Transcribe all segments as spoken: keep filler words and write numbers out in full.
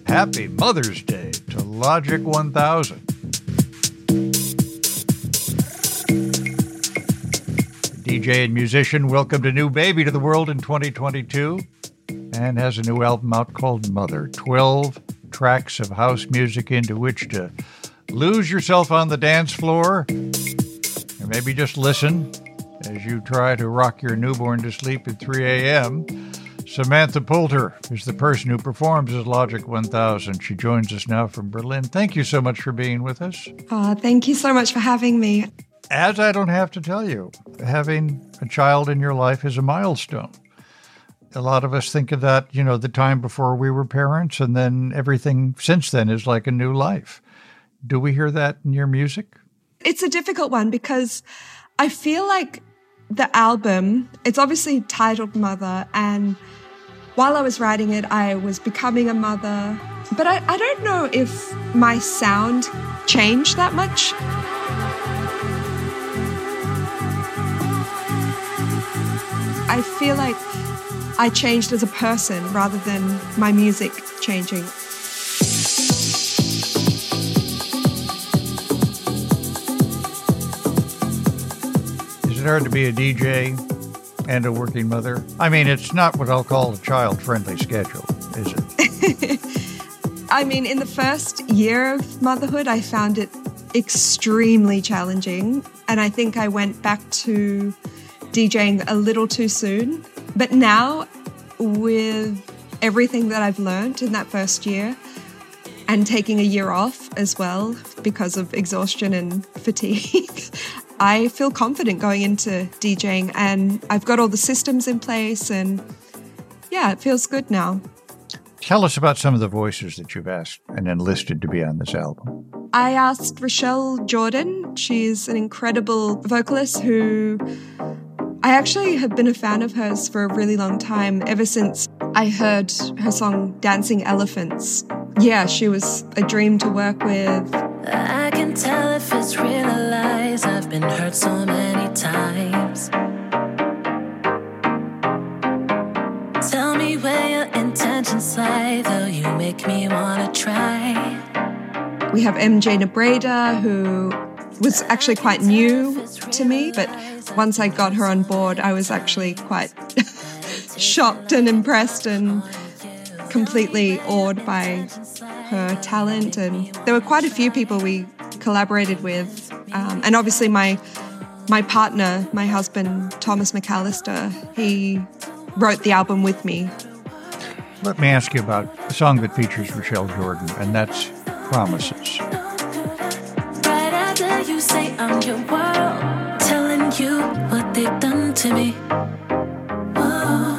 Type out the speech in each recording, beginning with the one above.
Happy Mother's Day to Logic one thousand. D J and musician welcomed a new baby to the world in twenty twenty-two and has a new album out called Mother. twelve tracks of house music into which to lose yourself on the dance floor, or maybe just listen as you try to rock your newborn to sleep at three a.m. Samantha Poulter is the person who performs as Logic one thousand. She joins us now from Berlin. Thank you so much for being with us. Oh, thank you so much for having me. As I don't have to tell you, having a child in your life is a milestone. A lot of us think of that, you know, the time before we were parents, and then everything since then is like a new life. Do we hear that in your music? It's a difficult one because I feel like the album, it's obviously titled Mother, and while I was writing it, I was becoming a mother. But I, I don't know if my sound changed that much. I feel like I changed as a person rather than my music changing. Is it hard to be a D J and a working mother? I mean, it's not what I'll call a child-friendly schedule, is it? I mean, in the first year of motherhood, I found it extremely challenging. And I think I went back to DJing a little too soon. But now, with everything that I've learned in that first year, and taking a year off as well because of exhaustion and fatigue, I feel confident going into DJing, and I've got all the systems in place, and yeah, it feels good now. Tell us about some of the voices that you've asked and enlisted to be on this album. I asked Rochelle Jordan. She's an incredible vocalist who I actually have been a fan of hers for a really long time, ever since I heard her song Dancing Elephants. Yeah, she was a dream to work with. I can tell if it's real or lies. I've been hurt so many times. Tell me where your intentions lie, though you make me want to try. We have M J Nabreda, who was actually quite new to me, but once I got her on board, I was actually quite shocked and impressed and completely awed by her talent. And there were quite a few people we collaborated with. Um, and obviously my my partner, my husband, Thomas McAllister, he wrote the album with me. Let me ask you about a song that features Rochelle Jordan, and that's Promises. Right after you say I'm your world, telling you what they've done to me. Oh,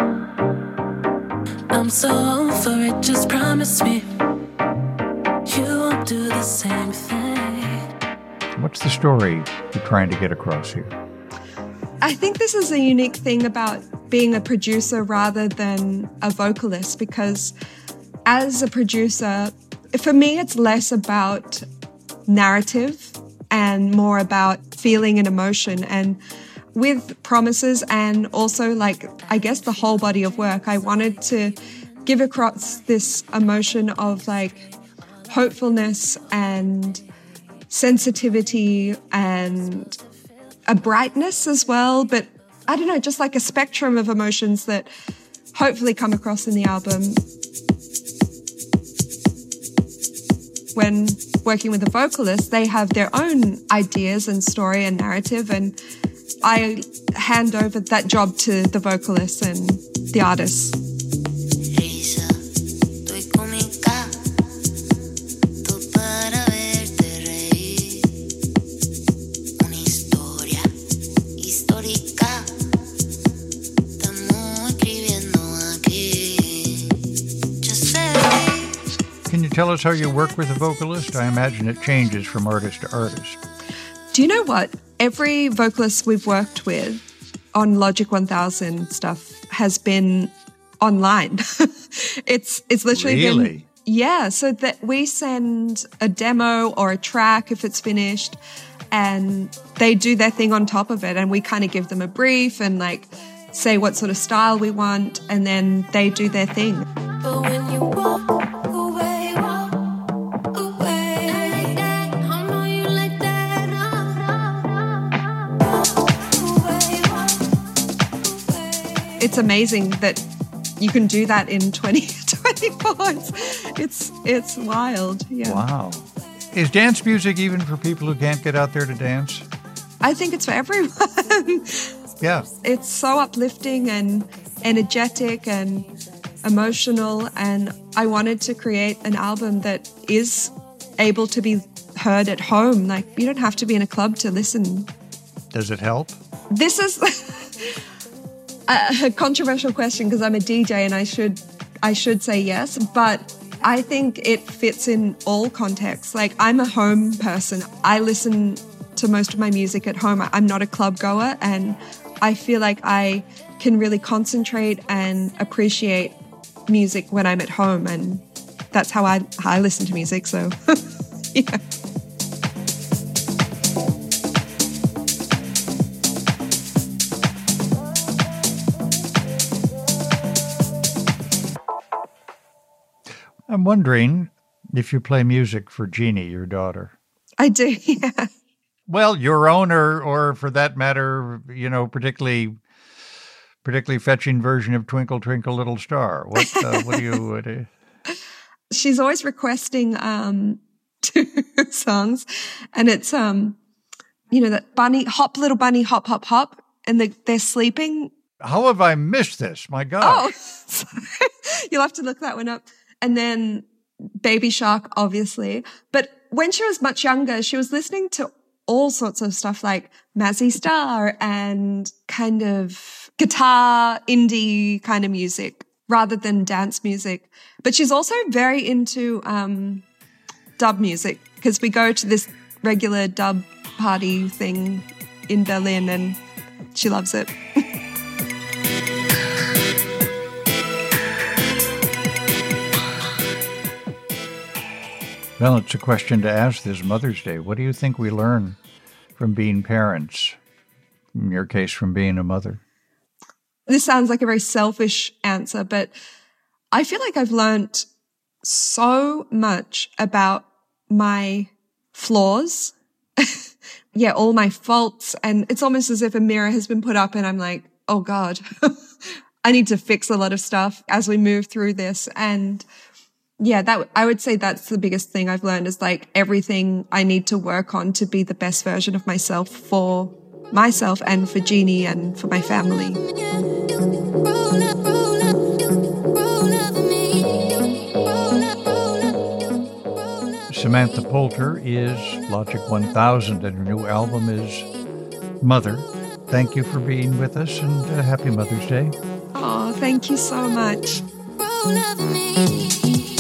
I'm so over it, just promise me you won't do the same thing. What's the story you're trying to get across here? I think this is a unique thing about being a producer rather than a vocalist, because as a producer, for me, it's less about narrative and more about feeling and emotion. And with Promises and also, like, I guess the whole body of work, I wanted to give across this emotion of, like, hopefulness and sensitivity and a brightness as well. But I don't know, just like a spectrum of emotions that hopefully come across in the album. When working with a vocalist, they have their own ideas and story and narrative, and I hand over that job to the vocalist and the artist. Can you tell us how you work with a vocalist? I imagine it changes from artist to artist. Do you know what? Every vocalist we've worked with on Logic one thousand stuff has been online. it's it's literally really? been... Yeah, so that we send a demo or a track if it's finished, and they do their thing on top of it, and we kind of give them a brief and like say what sort of style we want, and then they do their thing. But when you walk away, it's amazing that you can do that in twenty twenty-four. It's, it's, it's wild. Yeah. Wow. Is dance music even for people who can't get out there to dance? I think it's for everyone. Yeah. It's so uplifting and energetic and emotional, and I wanted to create an album that is able to be heard at home. Like, you don't have to be in a club to listen. Does it help? This is a controversial question because I'm a D J and I should I should say yes, but I think it fits in all contexts. Like, I'm a home person. I listen to most of my music at home. I'm not a club goer, and I feel like I can really concentrate and appreciate music when I'm at home, and that's how I how I listen to music. So, yeah. I'm wondering if you play music for Jeannie, your daughter. I do, yeah. Well, your own, or, or for that matter, you know, particularly, particularly fetching version of "Twinkle Twinkle Little Star." What, uh, what do you? What do you... She's always requesting um, two songs, and it's um, you know, that bunny hop, little bunny hop, hop, hop, and they, they're sleeping. How have I missed this? My God! Oh, sorry. You'll have to look that one up. And then Baby Shark, obviously. But when she was much younger, she was listening to all sorts of stuff like Mazzy Star and kind of guitar, indie kind of music rather than dance music. But she's also very into um, dub music because we go to this regular dub party thing in Berlin and she loves it. Well, it's a question to ask this Mother's Day. What do you think we learn from being parents? In your case, from being a mother? This sounds like a very selfish answer, but I feel like I've learned so much about my flaws. Yeah, all my faults. And it's almost as if a mirror has been put up and I'm like, oh God, I need to fix a lot of stuff as we move through this. And yeah, that I would say that's the biggest thing I've learned is like everything I need to work on to be the best version of myself for myself and for Jeannie and for my family. Samantha Poulter is Logic one thousand, and her new album is Mother. Thank you for being with us, and uh, happy Mother's Day. Oh, thank you so much.